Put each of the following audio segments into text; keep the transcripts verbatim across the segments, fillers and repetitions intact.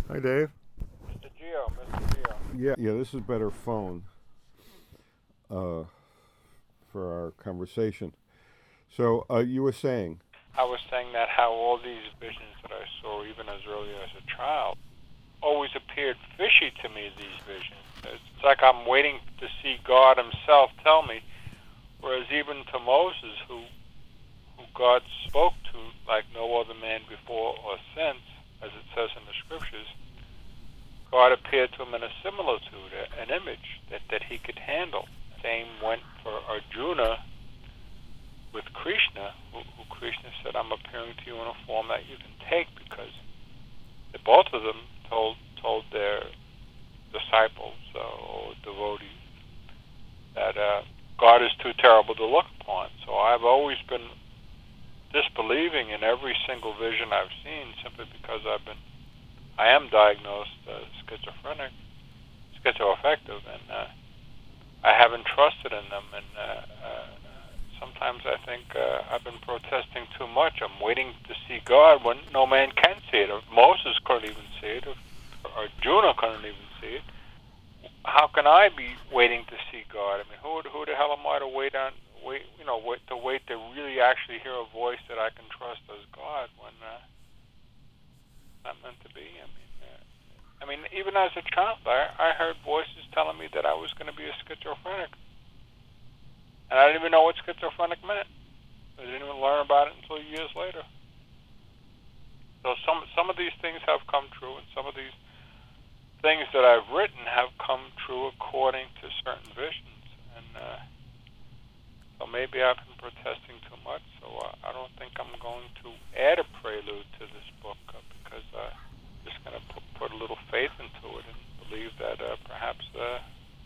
Hi, Dave. Mister Gio, Mister Gio. Yeah, yeah. This is better phone uh, for our conversation. So uh, you were saying, I was saying that how all these visions that I saw, even as early as a child, always appeared fishy to me, these visions. It's like I'm waiting to see God himself tell me, whereas even to Moses, who, who God spoke to like no other man before or since, as it says in the scriptures, God appeared to him in a similitude, an image that, that he could handle. Same went for Arjuna with Krishna, who, who Krishna said, I'm appearing to you in a form that you can take, because the, both of them told told their disciples uh, or devotees that uh, God is too terrible to look upon. So I've always been disbelieving in every single vision I've seen, simply because I've been, I am diagnosed uh, schizophrenic, schizoaffective, and uh, I haven't trusted in them, and uh, uh, sometimes I think uh, I've been protesting too much. I'm waiting to see God when no man can see it. If Moses couldn't even see it, if Arjuna couldn't even see it, how can I be waiting to see God? I mean, who who the hell am I to wait on? Wait, you know, wait to wait to really actually hear a voice that I can trust as God when uh, it's not meant to be. I mean. Uh, I mean, even as a child, I, I heard voices telling me that I was going to be a schizophrenic. And I didn't even know what schizophrenic meant. I didn't even learn about it until years later. So some some of these things have come true, and some of these things that I've written have come true according to certain visions. And uh, so maybe I've been protesting too much, so uh, I don't think I'm going to add a prelude to this book uh, because uh, I'm just going to put, put a little faith into it and believe that uh, perhaps uh,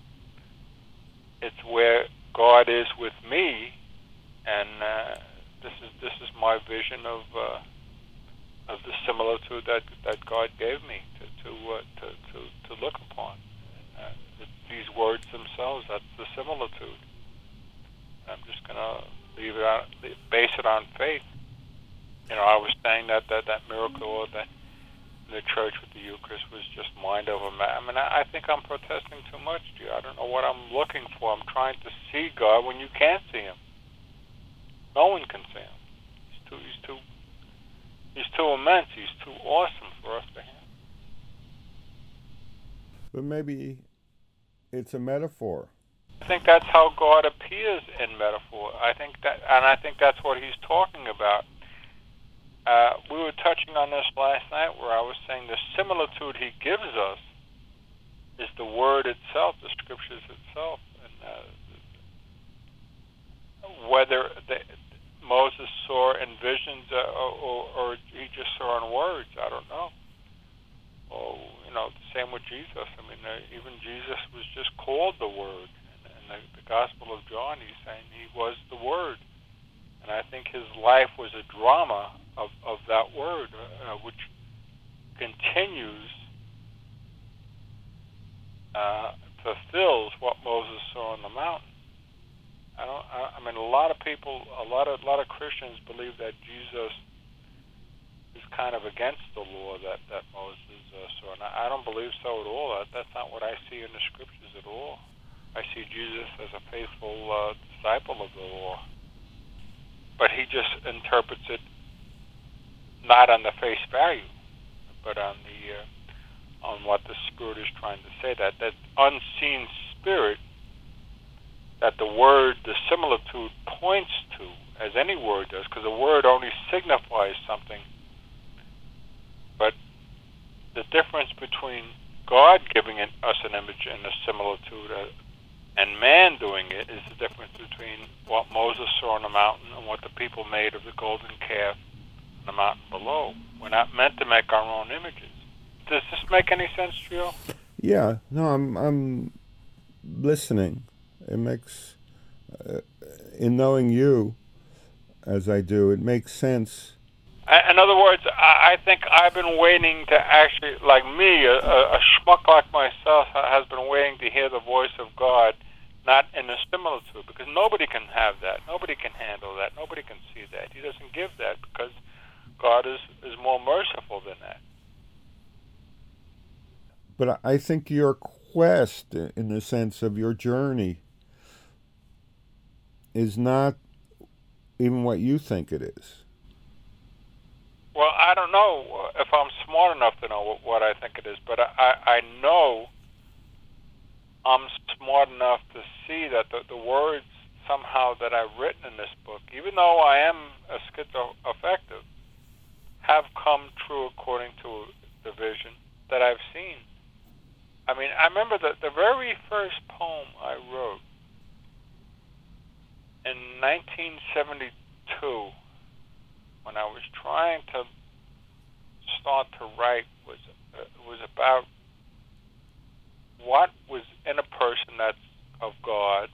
it's where God is with me, and uh, this is this is my vision of uh, of the similitude that that God gave me to to uh, to, to to look upon. Uh, these words themselves, that's the similitude. I'm just gonna leave it on, base it on faith. You know, I was saying that that, that miracle that in the church with the Eucharist was just mind over matter. I mean, I, I think I'm protesting too much, dear. I don't know what I'm looking for. I'm trying to see God when you can't see him. No one can see him. He's too, he's too, he's too immense. He's too awesome for us to handle. but maybe it's a metaphor. I think that's how God appears in metaphor. I think that, and I think that's what he's talking about. Uh, we were touching on this last night, where I was saying the similitude he gives us is the word itself, the scriptures itself, and uh, whether the, Moses saw in visions uh, or, or he just saw in words, I don't know. Or, you know, the same with Jesus. I mean, uh, even Jesus was just called the Word. In the, the Gospel of John, he's saying he was the Word. And I think his life was a drama of, of that Word, uh, which continues, uh, fulfills what Moses saw on the mountain. I don't. I, I mean, a lot of people, a lot of a lot of Christians believe that Jesus is kind of against the law that that Moses uh, saw, and I, I don't believe so at all. That, that's not what I see in the scriptures at all. I see Jesus as a faithful uh, disciple of the law, but he just interprets it not on the face value, but on the uh, on what the Spirit is trying to say. That that unseen Spirit that the word, the similitude points to, as any word does, because a word only signifies something. But the difference between God giving it, us an image and a similitude uh, and man doing it is the difference between what Moses saw on the mountain and what the people made of the golden calf on the mountain below. We're not meant to make our own images. Does this make any sense to you? Yeah, no, I'm I'm listening. It makes, uh, in knowing you as I do, it makes sense. In other words, I think I've been waiting to actually, like me, a, a schmuck like myself has been waiting to hear the voice of God, not in a similitude, because nobody can have that. Nobody can handle that. Nobody can see that. He doesn't give that because God is, is more merciful than that. But I I think your quest, in the sense of your journey, is not even what you think it is. Well, I don't know if I'm smart enough to know what, what I think it is, but I, I know I'm smart enough to see that the, the words somehow that I've written in this book, even though I am a schizoaffective, have come true according to the vision that I've seen. I mean, I remember the, the very first poem I wrote in nineteen seventy-two, when I was trying to start to write, was uh, was about what was in a person that's of God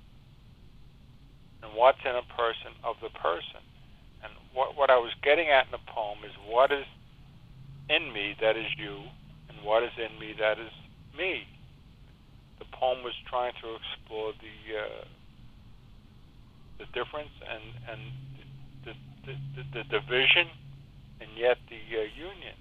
and what's in a person of the person. And what what I was getting at in the poem is what is in me that is you, and what is in me that is me. The poem was trying to explore the uh, the difference and and the the, the, the division, and yet the uh, union.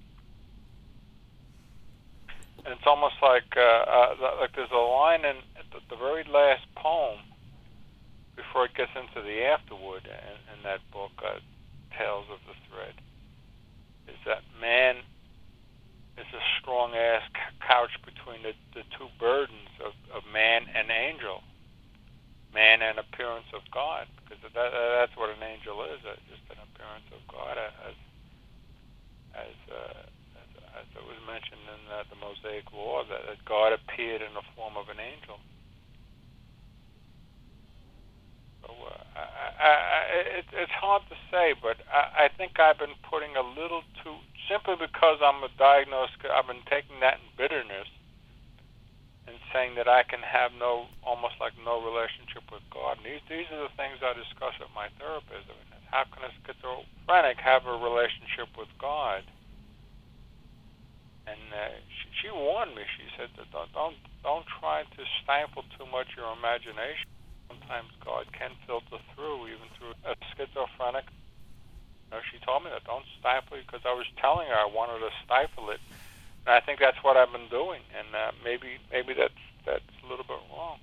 And it's almost like uh, uh, like there's a line in the, the very last poem before it gets into the afterword in, in that book, uh, Tales of the Thread, is that man is a strong-ass couch between the, the two burdens of, of man and angel, man and appearance of God, because that, that's what an angel is, uh, just an appearance of God, as as, uh, as, as it was mentioned in uh, the Mosaic Law, that, that God appeared in the form of an angel. So uh, I, I, I, it, it's hard to say, but I, I think I've been putting a little too, simply because I'm a diagnosed, I've been taking that in bitterness and saying that I can have no, almost like no relationship with God. And these, these are the things I discuss with my therapist. I mean, how can a schizophrenic have a relationship with God? And uh, she, she warned me. She said, that don't, don't, don't try to stifle too much your imagination. Sometimes God can filter through, even through a schizophrenic. You know, she told me that, don't stifle it, because I was telling her I wanted to stifle it. And I think that's what I've been doing, and uh, maybe maybe that's that's a little bit wrong.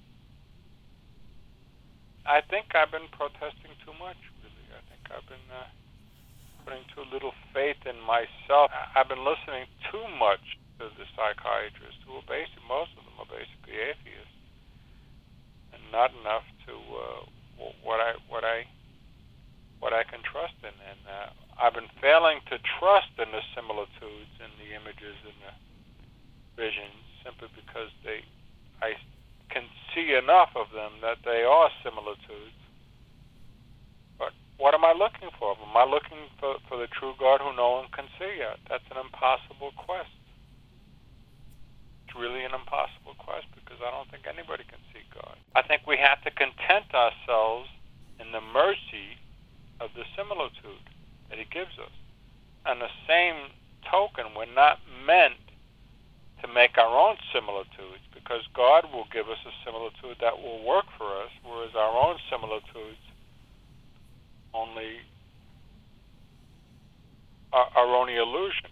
I think I've been protesting too much, really. I think I've been uh, putting too little faith in myself. I've been listening too much to the psychiatrists, who are basically, most of them are basically atheists, and not enough to uh, what I what I what I can trust in. And uh, I've been failing to trust in the similitudes and the images and the visions, simply because they, I can see enough of them that they are similitudes. But what am I looking for? Am I looking for, for the true God who no one can see yet? That's an impossible quest. It's really an impossible quest, because I don't think anybody can see God. I think we have to content ourselves in the mercy of the similitude that he gives us. On the same token, we're not meant to make our own similitudes, because God will give us a similitude that will work for us, whereas our own similitudes only are, are only illusion.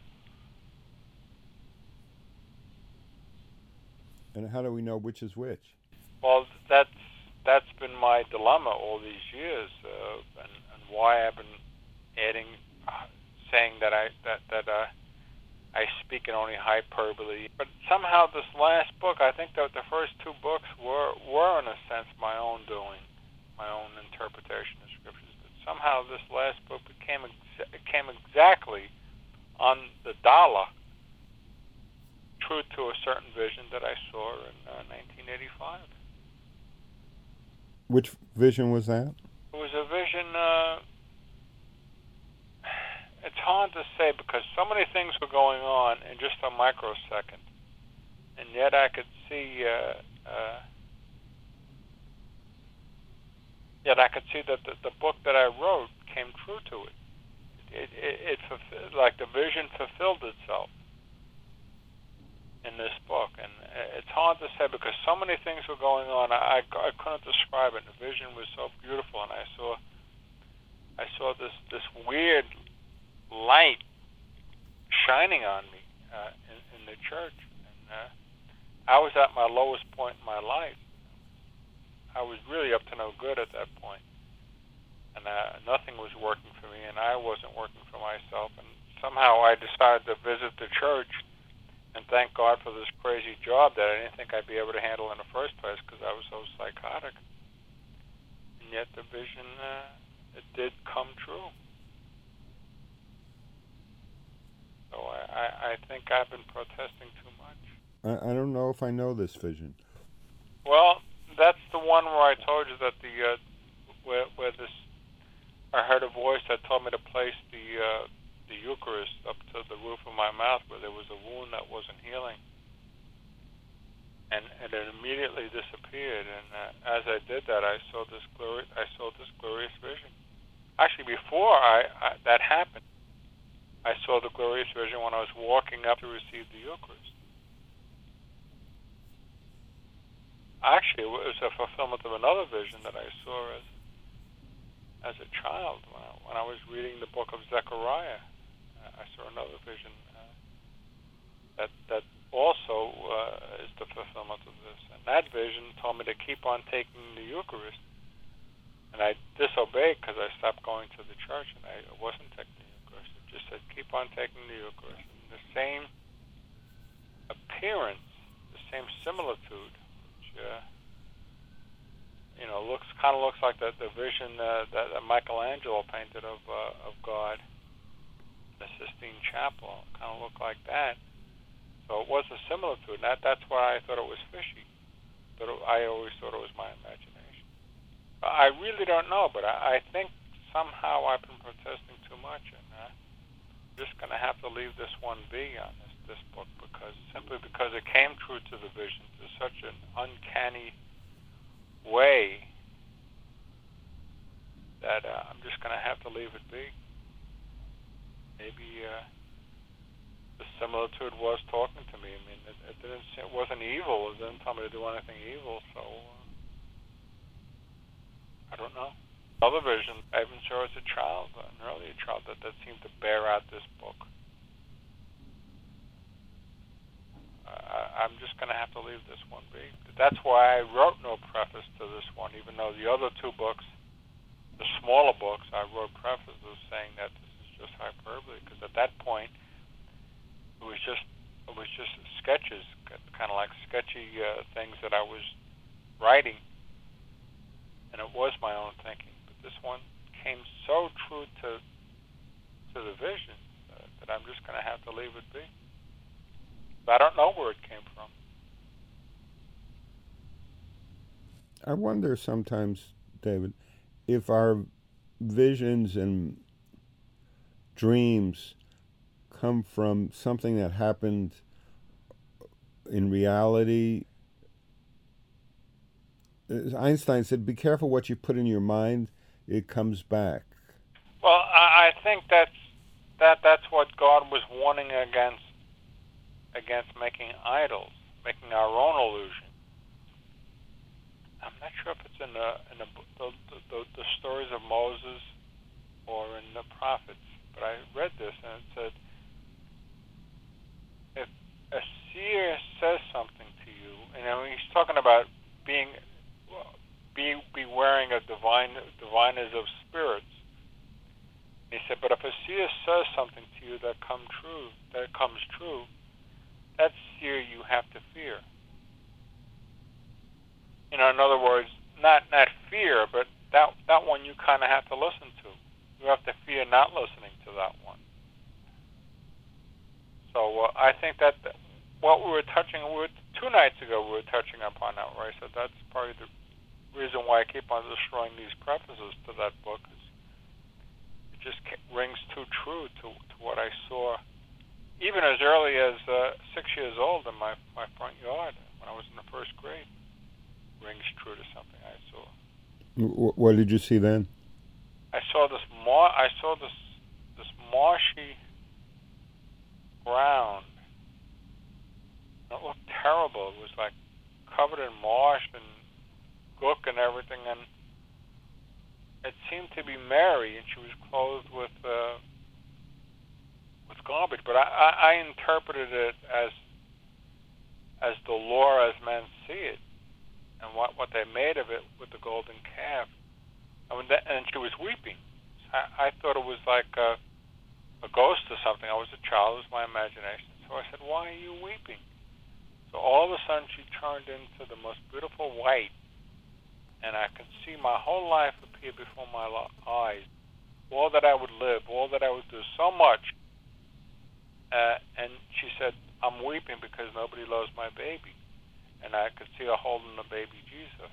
And how do we know which is which? Well, that's that's been my dilemma all these years, uh, and, and why I've been adding, uh, saying that I that that uh, I speak in only hyperbole. But somehow this last book, I think that the first two books were were in a sense my own doing, my own interpretation of scriptures. But somehow this last book became ex- came exactly on the dollar, true to a certain vision that I saw in uh, nineteen eighty-five. Which vision was that? It was a vision, uh, it's hard to say, because so many things were going on in just a microsecond. And yet I could see, uh, uh, yet I could see that the, the book that I wrote came true to it. It, it, it fulfilled, like the vision fulfilled itself in this book. And it's hard to say, because so many things were going on. I, I, I couldn't describe it. The vision was so beautiful, and I saw I saw this, this weird light shining on me uh, in, in in the church. And uh, I was at my lowest point in my life. I was really up to no good at that point. And uh, nothing was working for me, and I wasn't working for myself. And somehow I decided to visit the church and thank God for this crazy job that I didn't think I'd be able to handle in the first place because I was so psychotic. And yet the vision, uh, it did come true. So I, I, I think I've been protesting too much. I, I don't know if I know this vision. Well, that's the one where I told you that the uh, where, where this I heard a voice that told me to place the uh, the Eucharist up to the roof of my mouth where there was a wound that wasn't healing, and, and it immediately disappeared. And uh, as I did that, I saw this glorious I saw this glorious vision. Actually, before I, I that happened, I saw the glorious vision when I was walking up to receive the Eucharist. Actually, it was a fulfillment of another vision that I saw as as a child when I, when I was reading the book of Zechariah. Uh, I saw another vision uh, that that also uh, is the fulfillment of this. And that vision told me to keep on taking the Eucharist. And I disobeyed because I stopped going to the church and I wasn't taking the Eucharist. It just said, keep on taking the Eucharist. And the same appearance, the same similitude, which uh, you know, looks kind of looks like the, the vision uh, that, that Michelangelo painted of uh, of God, the Sistine Chapel. Kind of looked like that. So it was a similitude. And that that's why I thought it was fishy. But it, I always thought it was my imagination. I really don't know, but I, I think somehow I've been protesting too much, and uh, I'm just going to have to leave this one be on this this book because simply because it came true to the vision to such an uncanny way that uh, I'm just going to have to leave it be. Maybe uh, the similitude was talking to me. I mean, it, it didn't. It wasn't evil. It didn't tell me to do anything evil. So uh, I don't know. Other vision I even saw as a child, an earlier child, that that seemed to bear out this book. I'm just going to have to leave this one be. That's why I wrote no preface to this one, even though the other two books, the smaller books, I wrote prefaces saying that this is just hyperbole, because at that point, it was just it was just sketches, kind of like sketchy uh, things that I was writing, and it was my own thinking. But this one came so true to to the vision uh, that I'm just going to have to leave it be. I don't know where it came from. I wonder sometimes, David, if our visions and dreams come from something that happened in reality. Einstein said, be careful what you put in your mind, it comes back. Well, I think that's, that, that's what God was warning against. against making idols, making our own illusion. I'm not sure if it's in the in the, the, the, the stories of Moses or in the prophets, but I read this and it said, if a seer says something to you, and I mean, he's talking about being be be wearing a divine diviners of spirits. He said, but if a seer says something to you that come true, that comes true, that seer you have to fear. You know, in other words, not not fear, but that that one you kind of have to listen to. You have to fear not listening to that one. So uh, I think that what we were touching, we were, two nights ago we were touching upon that, where I said that's probably the reason why I keep on destroying these prefaces to that book. Is it just rings too true to, to what I saw even as early as uh, six years old in my, my front yard when I was in the first grade. Rings true to something I saw. What did you see then? I saw this mar- I saw this this marshy ground. It looked terrible. It was like covered in marsh and gook and everything, and it seemed to be Mary, and she was clothed with uh, with garbage. But I, I, I interpreted it as as the law as men see it, and what, what they made of it with the golden calf. I mean, that, and she was weeping. I, I thought it was like a, a ghost or something. I was a child. It was my imagination. So I said, why are you weeping? So all of a sudden she turned into the most beautiful white, and I could see my whole life appear before my eyes. All that I would live, all that I would do, so much. Uh, and she said, I'm weeping because nobody loves my baby. And I could see her holding the baby Jesus.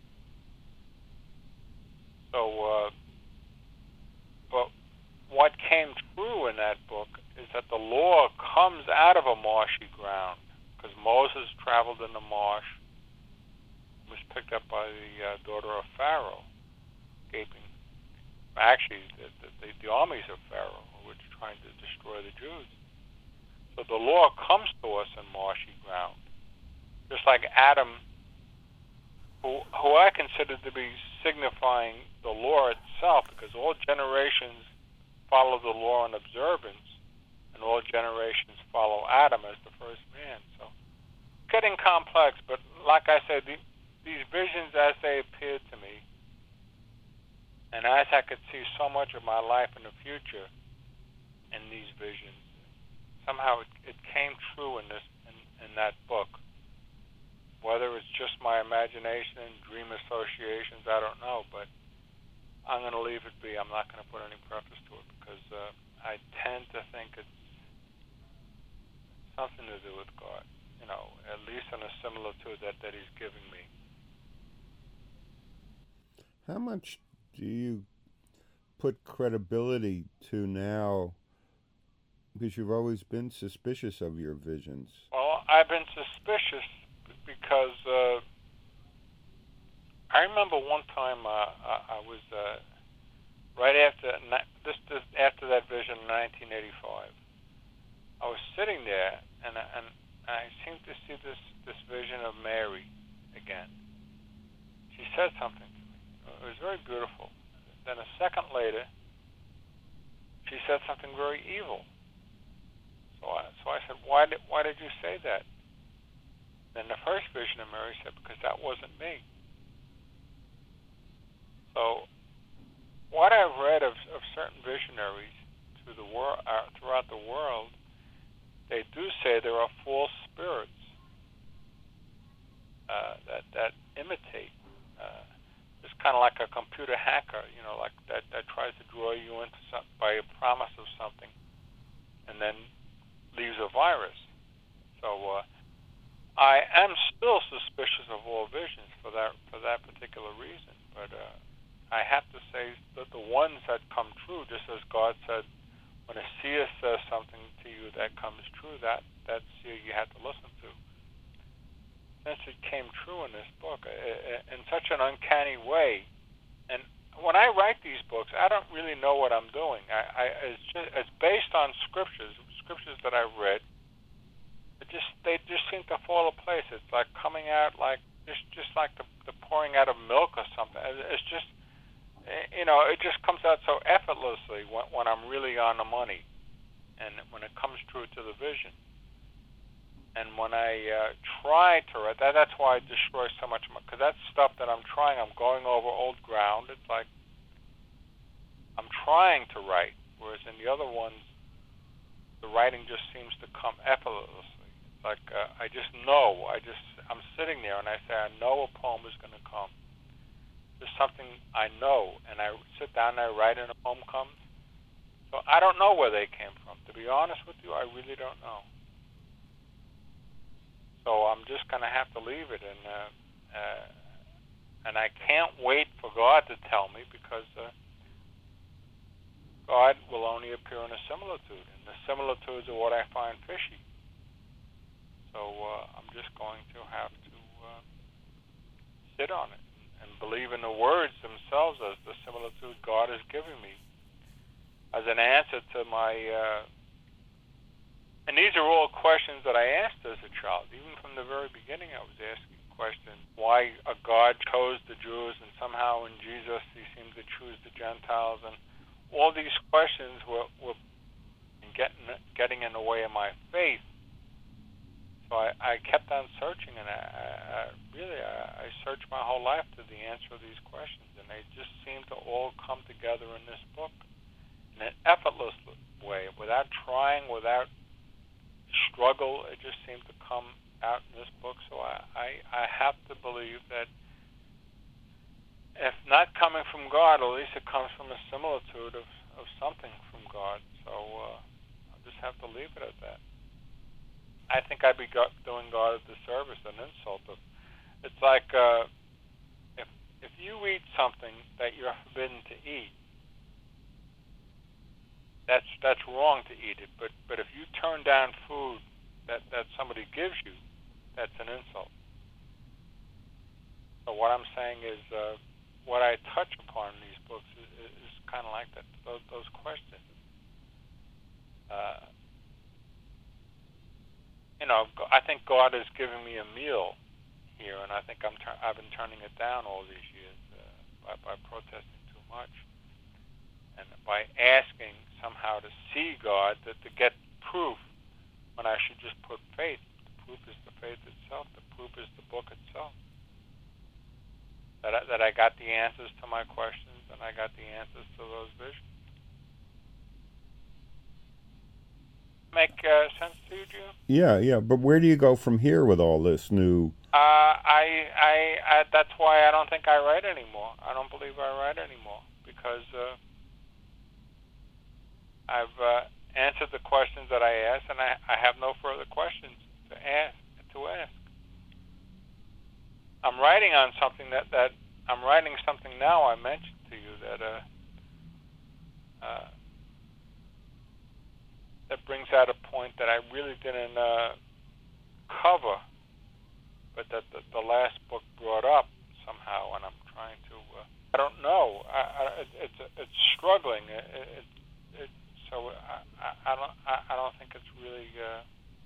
So, uh, but what came true in that book is that the law comes out of a marshy ground, because Moses traveled in the marsh, was picked up by the uh, daughter of Pharaoh, escaping. Actually, the, the, the armies of Pharaoh who were trying to destroy the Jews. So the law comes to us in marshy ground, just like Adam, who, who I consider to be signifying the law itself, because all generations follow the law in observance, and all generations follow Adam as the first man. So getting complex, but like I said, the, these visions as they appeared to me, and as I could see so much of my life in the future in these visions, somehow it, it came true in this in, in that book. Whether it's just my imagination, dream associations, I don't know, but I'm going to leave it be. I'm not going to put any preface to it, because uh, I tend to think it's something to do with God, you know, at least in a similitude that, that he's giving me. How much do you put credibility to now, because you've always been suspicious of your visions? Well, I've been suspicious because uh, I remember one time uh, I, I was uh, right after this, this after that vision in nineteen eighty-five. I was sitting there, and and I seemed to see this this vision of Mary again. She said something to me. It was very beautiful. Then a second later, she said something very evil. So I, so I said, why did, why did you say that? Then the first vision of Mary said, because that wasn't me. So what I've read of, of certain visionaries through the wor- uh, throughout the world, they do say there are false spirits uh, that, that imitate. Uh, it's kind of like a computer hacker, you know, like that, that tries to draw you into some, by a promise of something, and then leaves a virus. So uh, I am still suspicious of all visions for that for that particular reason. But uh, I have to say that the ones that come true, just as God said, when a seer says something to you that comes true, that that seer you have to listen to. Since it came true in this book in such an uncanny way, and when I write these books, I don't really know what I'm doing. I, I it's just it's based on scriptures, scriptures that I've read. It just they just seem to fall in place. It's like coming out like just just like the, the pouring out of milk or something. It's just, you know, it just comes out so effortlessly when, when I'm really on the money, and when it comes true to the vision. And when I uh, try to write, that, that's why I destroy so much, because that's stuff that I'm trying. I'm going over old ground. It's like I'm trying to write, whereas in the other ones, the writing just seems to come effortlessly. It's like uh, I just know. I just I'm sitting there and I say, I know a poem is going to come. There's something I know, and I sit down and I write and a poem comes. So I don't know where they came from. To be honest with you, I really don't know. So I'm just going to have to leave it, and uh, uh, and I can't wait for God to tell me, because uh, God will only appear in a similitude, and the similitudes are what I find fishy. So uh, I'm just going to have to uh, sit on it and believe in the words themselves as the similitude God is giving me as an answer to my... Uh, And these are all questions that I asked as a child. Even from the very beginning, I was asking questions. Why a God chose the Jews, and somehow in Jesus he seemed to choose the Gentiles. And all these questions were, were getting, getting in the way of my faith. So I, I kept on searching, and I, I, I really I, I searched my whole life to the answer of these questions, and they just seem to all come together in this book in an effortless way, without trying, without struggle. It just seemed to come out in this book. So I, I, I have to believe that if not coming from God, at least it comes from a similitude of, of something from God. So uh, I'll just have to leave it at that. I think I'd be go- doing God a disservice, an insult. Of, it's like uh, if if you eat something that you're forbidden to eat, that's that's wrong to eat it. But but if you turn down food that, that somebody gives you, that's an insult. So what I'm saying is, uh, what I touch upon in these books is, is kind of like that. Those, those questions. Uh, you know, I think God has given me a meal here, and I think I'm tur- I've been turning it down all these years uh, by, by protesting too much, and by asking somehow to see God, that to get proof when I should just put faith. The proof is the faith itself. The proof is the book itself. That I, that I got the answers to my questions, and I got the answers to those visions. Make uh, sense to you, Jim? Yeah, yeah. But where do you go from here with all this new? Uh, I, I, I, that's why I don't think I write anymore. I don't believe I write anymore because uh, I've uh, answered the questions that I asked, and I, I have no further questions to ask. To ask. I'm writing on something that, that I'm writing something now. I mentioned to you that uh, uh, that brings out a point that I really didn't uh, cover, but that the, the last book brought up somehow, and I'm trying to. Uh, I don't know. I, I, it, it's it's struggling. It, it, it, so I, I, I don't I, I don't think it's really. Uh,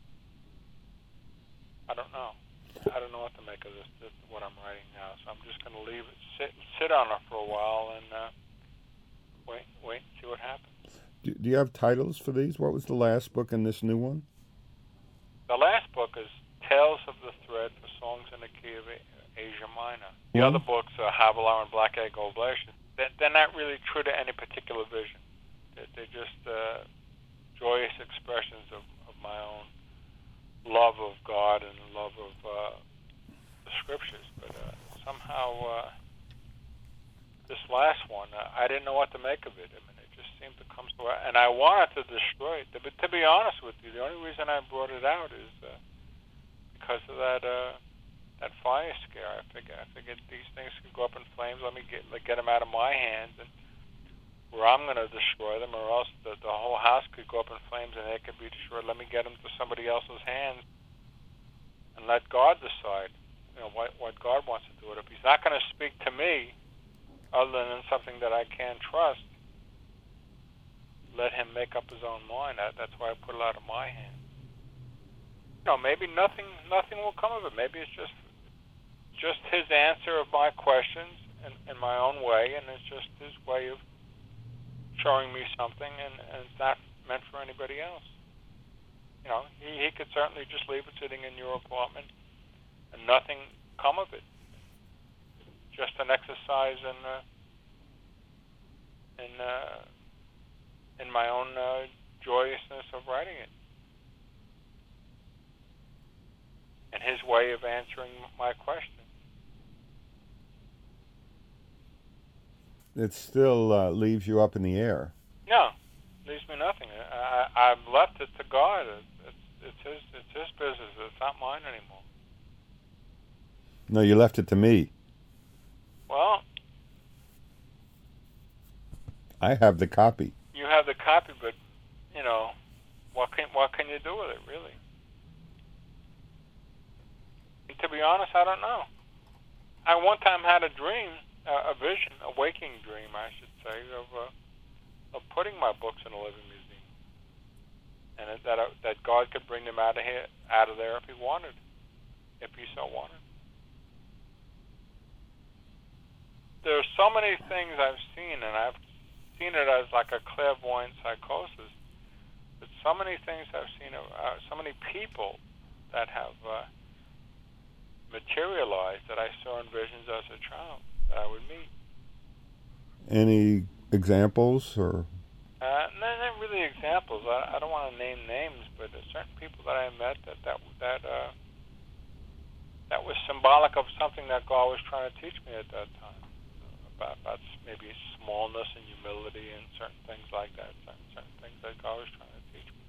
I don't know. I don't know what to make of this, this. What I'm writing now. So I'm just going to leave it, sit sit on it for a while, and uh, wait wait and see what happens. Do, do you have titles for these? What was the last book and this new one? The last book is Tales of the Thread for Songs in the Key of Asia Minor. The Mm-hmm. other books are Havilah and Black Egg Oblation. They're, they're not really true to any particular vision. They're, they're just uh, joyous expressions of, of my own love of God and love of uh, the Scriptures. But uh, somehow uh, this last one, uh, I didn't know what to make of it. I mean, it just seemed to come to, and I wanted to destroy it. But to be honest with you, the only reason I brought it out is uh, because of that uh, that fire scare. I figured, I figured these things could go up in flames. Let me get like, get them out of my hands, and where I'm going to destroy them, or else the, the whole house could go up in flames and they could be destroyed. Let me get them to somebody else's hands, and let God decide. You know what what God wants to do. It. If He's not going to speak to me, other than something that I can't trust, let Him make up His own mind. That, that's why I put it out of my hands. You know, maybe nothing nothing will come of it. Maybe it's just just His answer of my questions in, in my own way, and it's just His way of showing me something, and, and it's not meant for anybody else. You know, he, he could certainly just leave it sitting in your apartment and nothing come of it. Just an exercise in uh, in uh, in my own uh, joyousness of writing it, and His way of answering my question. It still uh, leaves you up in the air. No, leaves me nothing. I, I, I've left it to God. It's, it's His it's His business. It's not mine anymore. No, you left it to me. Well, I have the copy. you have the copy, but you know, what can what can you do with it, really? And to be honest, I don't know. I one time had a dream, uh, a vision, a waking dream, I should say, of uh, of putting my books in a living museum, and it, that uh, that God could bring them out of here, out of there, if He wanted, if He so wanted. There are so many things I've seen, and I've seen it as like a clairvoyant psychosis. But so many things I've seen, uh, so many people that have uh, materialized that I saw in visions as a child that I would meet. Any examples or? Uh, not, not really examples. I, I don't want to name names, but there's certain people that I met that that that uh, that was symbolic of something that God was trying to teach me at that time about, about maybe smallness and humility and certain things like that. Certain, certain things that God was trying to teach me.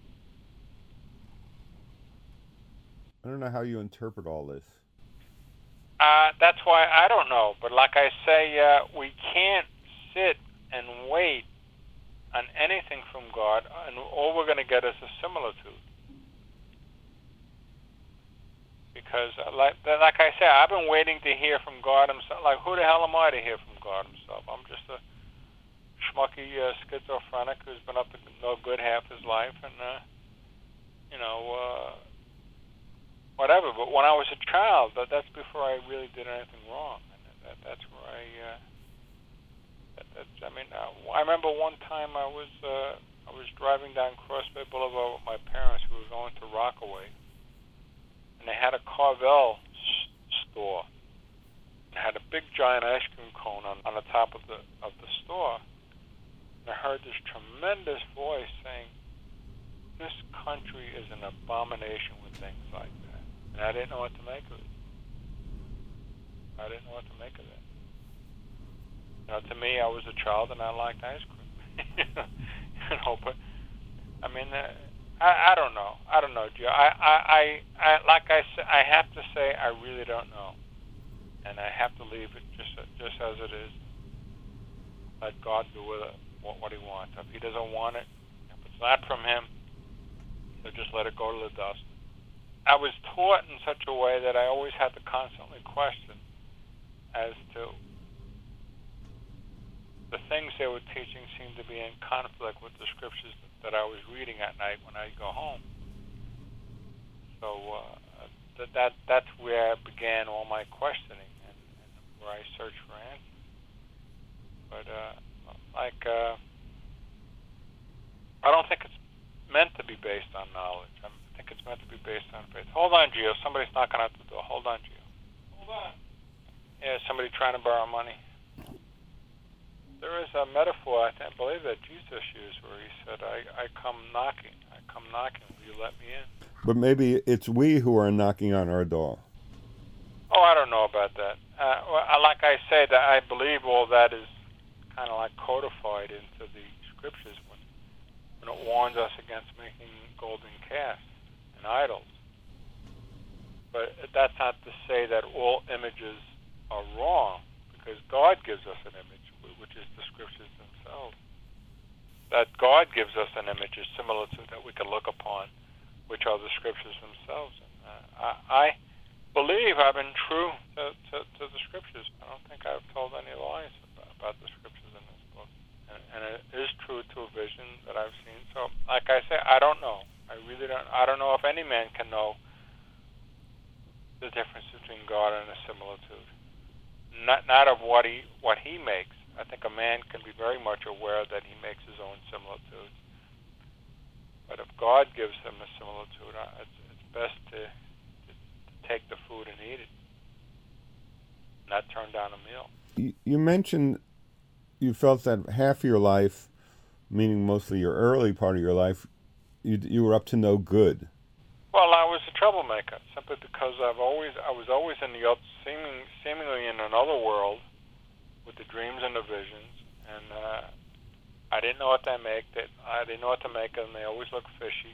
I don't know how you interpret all this. Uh, that's why I don't know. But like I say, uh, we can't sit and wait on anything from God, and all we're going to get is a similitude. Because, uh, like like I said, I've been waiting to hear from God himself. Like, who the hell am I to hear from God himself? I'm just a schmucky uh, schizophrenic who's been up to no good half his life, and, uh, you know, uh, whatever. But when I was a child, that, that's before I really did anything wrong. And that, that's where I, uh, that, that's, I mean, uh, I remember one time I was, uh, I was driving down Cross Bay Boulevard with my parents. We were going to Rockaway. And they had a Carvel s- store. It had a big giant ice cream cone on, on the top of the of the store. And I heard this tremendous voice saying, "This country is an abomination with things like that." And I didn't know what to make of it. I didn't know what to make of it. You know, to me, I was a child and I liked ice cream. you know, but I mean. Uh, I, I don't know. I don't know, Joe. I, I, I, I, like I said, I have to say, I really don't know, and I have to leave it just, just as it is. Let God do with it what, what He wants. If He doesn't want it, if it's not from Him, so just let it go to the dust. I was taught in such a way that I always had to constantly question as to the things they were teaching seemed to be in conflict with the scriptures that I was reading at night when I go home. So uh, that, that that's where I began all my questioning and, and where I searched for answers. But uh, like, uh, I don't think it's meant to be based on knowledge. I think it's meant to be based on faith. Hold on, Gio. Somebody's knocking at the door. Hold on, Gio. Hold on. Yeah, somebody trying to borrow money. There is a metaphor, I, think, I believe, that Jesus used where he said, I, I come knocking. I come knocking. Will you let me in? But maybe it's we who are knocking on our door. Oh, I don't know about that. Uh, well, like I say, that I believe all that is kind of like codified into the scriptures when, when it warns us against making golden casts and idols. But that's not to say that all images are wrong, because God gives us an image, which is the scriptures themselves. That God gives us an image, a similitude that we can look upon, which are the scriptures themselves. And, uh, I, I believe I've been true to, to, to the scriptures. I don't think I've told any lies about, about the scriptures in this book. And, and it is true to a vision that I've seen. So, like I say, I don't know. I really don't. I don't know if any man can know the difference between God and a similitude. Not not of what he what he makes. I think a man can be very much aware that he makes his own similitudes. But if God gives him a similitude, it's, it's best to, to, to take the food and eat it, not turn down a meal. You, you mentioned you felt that half your life, meaning mostly your early part of your life, you you were up to no good. Well, I was a troublemaker simply because I've always I was always in the seeming, seemingly in another world with the dreams and the visions, and uh, I didn't know what they make. That I didn't know what to make of them. They always looked fishy,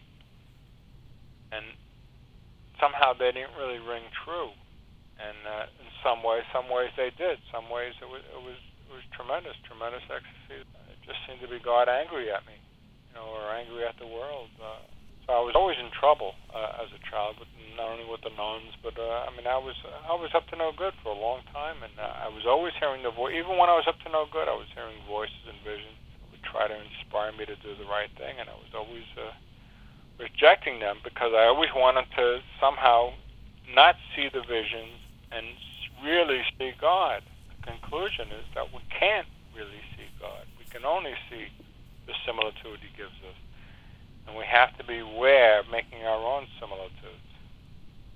and somehow they didn't really ring true. And uh, in some ways, some ways they did. Some ways it was it was it was tremendous, tremendous ecstasy. It just seemed to be God angry at me, you know, or angry at the world. Uh, So I was always in trouble uh, as a child, but not only with the nuns, but uh, I mean, I was I was up to no good for a long time, and uh, I was always hearing the voice. Even when I was up to no good, I was hearing voices and visions that would try to inspire me to do the right thing, and I was always uh, rejecting them because I always wanted to somehow not see the visions and really see God. The conclusion is that we can't really see God. We can only see the similitude He gives us. And we have to beware of making our own similitudes.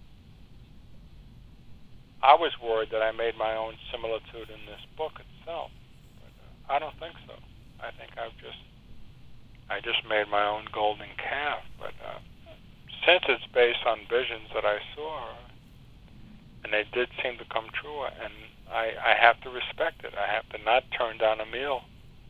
I was worried that I made my own similitude in this book itself. But uh, I don't think so. I think I've just I just made my own golden calf. But uh, since it's based on visions that I saw, and they did seem to come true, and I, I have to respect it. I have to not turn down a meal.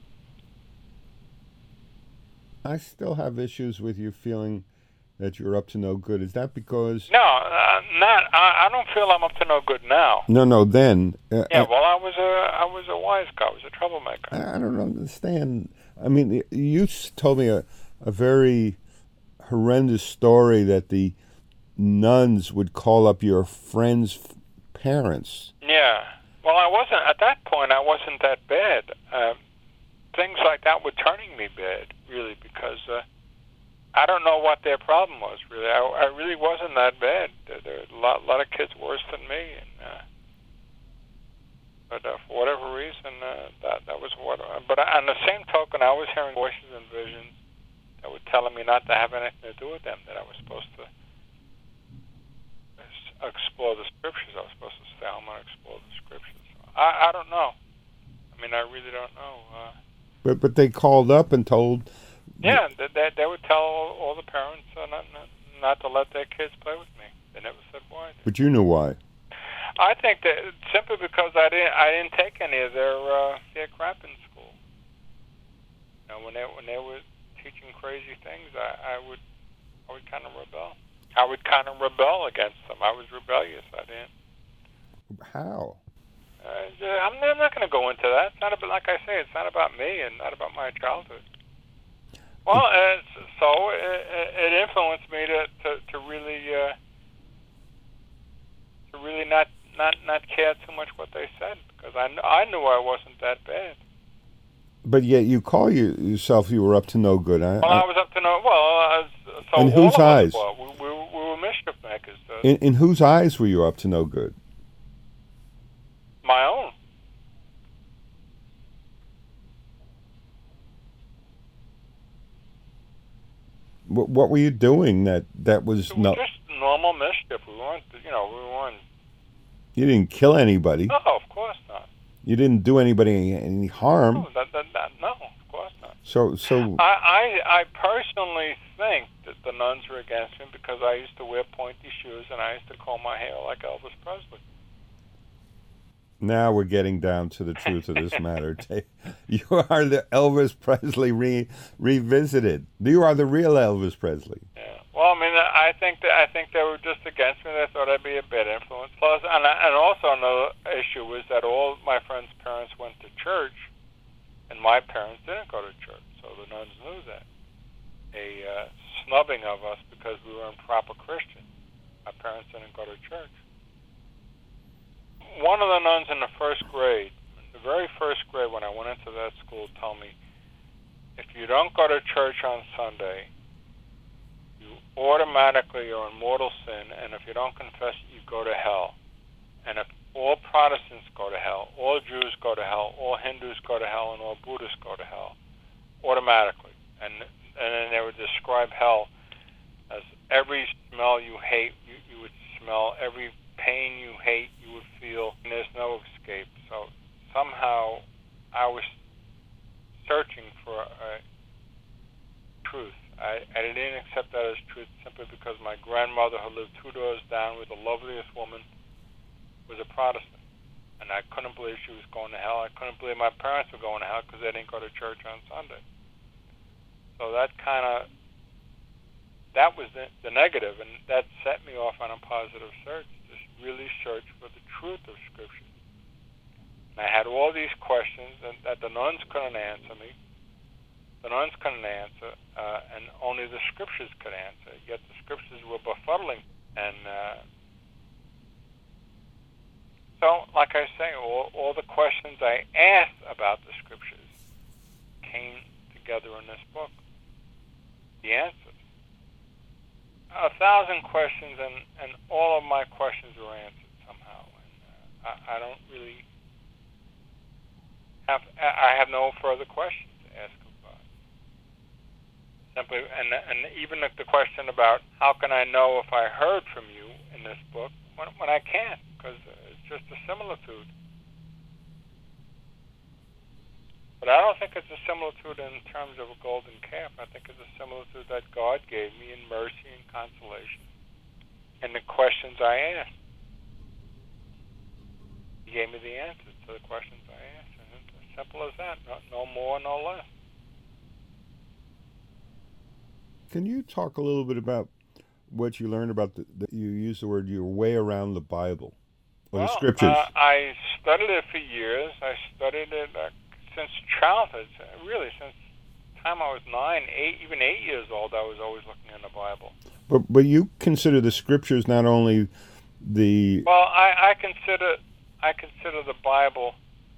I still have issues with you feeling that you're up to no good. Is that because... No, uh, not. I, I don't feel I'm up to no good now. No, no, then... Uh, yeah, well, I was a, I was a wise guy. I was a troublemaker. I, I don't understand. I mean, you told me a, a very horrendous story that the nuns would call up your friends' parents. Yeah. Well, I wasn't... At that point, I wasn't that bad. Uh, things like that were turning me bad, really, because... Uh, I don't know what their problem was, really. I, I really wasn't that bad. There, there were a lot, lot of kids worse than me. And, uh, but uh, for whatever reason, uh, that that was what... Uh, but on the same token, I was hearing voices and visions that were telling me not to have anything to do with them, that I was supposed to explore the scriptures. I was supposed to stay home and explore the scriptures. I, I don't know. I mean, I really don't know. Uh, but, but they called up and told... Yeah, they, they, they would tell all, all the parents uh, not, not not to let their kids play with me. They never said why. But you knew why. I think that simply because I didn't I didn't take any of their uh, their crap in school. You know, when they when they were teaching crazy things, I, I would I would kind of rebel. I would kind of rebel against them. I was rebellious. I didn't. How? Uh, I'm, I'm not going to go into that. It's not about, like I say, it's not about me and not about my childhood. Well, uh, so it, it influenced me to, to, to really uh, to really not, not not care too much what they said, because I, I knew I wasn't that bad. But yet you call you, yourself you were up to no good. I, well, I, I was up to no... Well, uh, so in whose eyes? Were. We, we, we were mischief makers. Uh, in, in whose eyes were you up to no good? My own. What, what were you doing that, that was... It was no, just normal mischief. We weren't, you know, we weren't... You didn't kill anybody. No, of course not. You didn't do anybody any harm. No, that, that, that, no of course not. So, so... I, I, I personally think that the nuns were against me because I used to wear pointy shoes and I used to comb my hair like Elvis Presley. Now we're getting down to the truth of this matter. You are the Elvis Presley re- revisited. You are the real Elvis Presley. Yeah. Well, I mean, I think that I think they were just against me. They thought I'd be a bad influence. Plus, and, and also another issue was that all my friends' parents went to church, and my parents didn't go to church. So the nuns knew that. A uh, snubbing of us because we were improper Christians. My parents didn't go to church. One of the nuns in the first grade, the very first grade when I went into that school, told me, if you don't go to church on Sunday, you automatically are in mortal sin, and if you don't confess, you go to hell. And if all Protestants go to hell, all Jews go to hell, all Hindus go to hell, and all Buddhists go to hell, automatically. And and then they would describe hell as every smell you hate, you, you would smell, every pain you hate, you would feel, and there's no escape. So somehow I was searching for a truth. I, I didn't accept that as truth simply because my grandmother, who lived two doors down with the loveliest woman, was a Protestant. And I couldn't believe she was going to hell. I couldn't believe my parents were going to hell because they didn't go to church on Sunday. So that kind of, that was the, the negative, and that set me off on a positive search. Really search for the truth of Scripture. And I had all these questions and, that the nuns couldn't answer me. The nuns couldn't answer, uh, and only the Scriptures could answer. Yet the Scriptures were befuddling. And uh, so, like I say, all, all the questions I asked about the Scriptures came together in this book. The answers. A thousand questions, and, and all of my questions were answered somehow. And uh, I, I don't really have, I have no further questions to ask of God. Simply, and and even if the question about how can I know if I heard from you in this book, when, when I can't, because it's just a similitude. But I don't think it's a similitude in terms of a golden calf. I think it's a similitude that God gave me in mercy and consolation and the questions I asked. He gave me the answers to the questions I asked. And it's as simple as that. No, no more, no less. Can you talk a little bit about what you learned about the, the you use the word your way around the Bible or well, the scriptures? Uh, I studied it for years. I studied it uh, since childhood, really, since the time I was nine, eight, even eight years old. I was always looking in the Bible. But but you consider the scriptures not only the well, I, I consider I consider the Bible.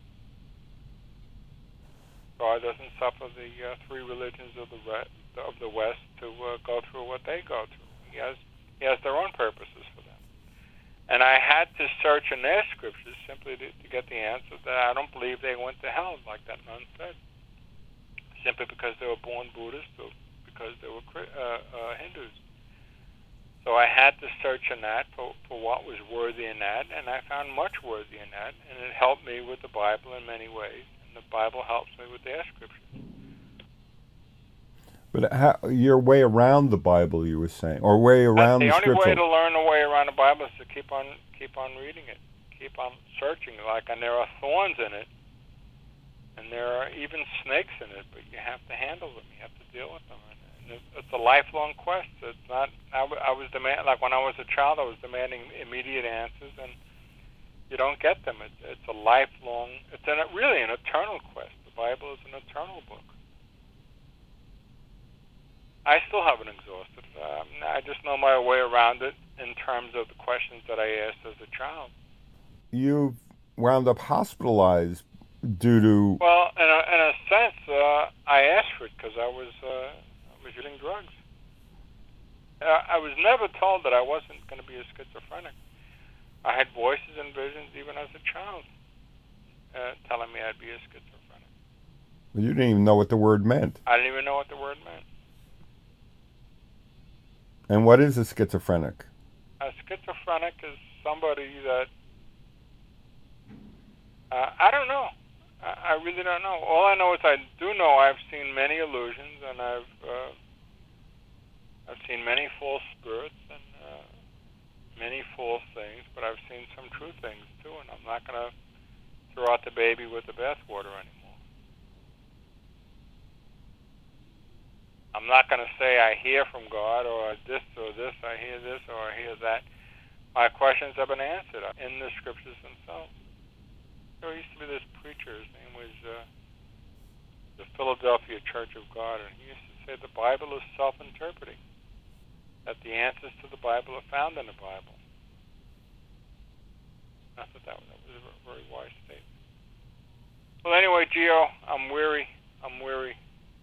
God doesn't suffer the uh, three religions of the re- of the West to uh, go through what they go through. He has he has their own purposes for them. And I had to search in their scriptures simply to, to get the answer that I don't believe they went to hell, like that nun said, simply because they were born Buddhists or because they were uh, uh, Hindus. So I had to search in that for, for what was worthy in that, and I found much worthy in that, and it helped me with the Bible in many ways, and the Bible helps me with their scriptures. But how, your way around the Bible, you were saying, or way around the the only scripture. way to learn the way around the Bible is to keep on keep on reading it, keep on searching. Like, and there are thorns in it, and there are even snakes in it, but you have to handle them. You have to deal with them. And it's, it's a lifelong quest. It's not. I, w- I was demand like when I was a child, I was demanding immediate answers, and you don't get them. It's, it's a lifelong. It's an, really an eternal quest. The Bible is an eternal book. I still haven't exhausted it. Um, I just know my way around it in terms of the questions that I asked as a child. You wound up hospitalized due to... Well, in a, in a sense, uh, I asked for it because I was uh, I was using drugs. Uh, I was never told that I wasn't going to be a schizophrenic. I had voices and visions even as a child uh, telling me I'd be a schizophrenic. But you didn't even know what the word meant. I didn't even know what the word meant. And what is a schizophrenic? A schizophrenic is somebody that, uh, I don't know. I, I really don't know. All I know is I do know I've seen many illusions, and I've uh, I've seen many false spirits and uh, many false things, but I've seen some true things too, and I'm not going to throw out the baby with the bathwater anymore. I'm not going to say I hear from God or this or this, I hear this or I hear that. My questions have been answered in the scriptures themselves. There used to be this preacher, his name was uh, the Philadelphia Church of God, and he used to say the Bible is self-interpreting, that the answers to the Bible are found in the Bible. I thought that was, that was a very wise statement. Well, anyway, Gio, I'm weary. I'm weary.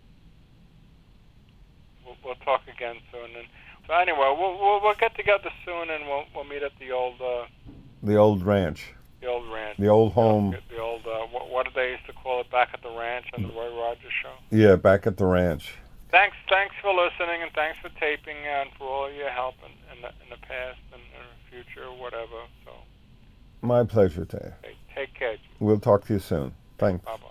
We'll, we'll talk again soon. And so anyway, we'll, we'll we'll get together soon, and we'll we'll meet at the old uh, the old ranch, the old ranch, the old home, the, the old uh, what, what did they used to call it back at the ranch on the Roy Rogers show? Yeah, back at the ranch. Thanks, thanks for listening, and thanks for taping, and for all your help in, in the in the past and in the future, whatever. So, my pleasure, Tay. Okay, take care. We'll talk to you soon. Thanks. Bye bye.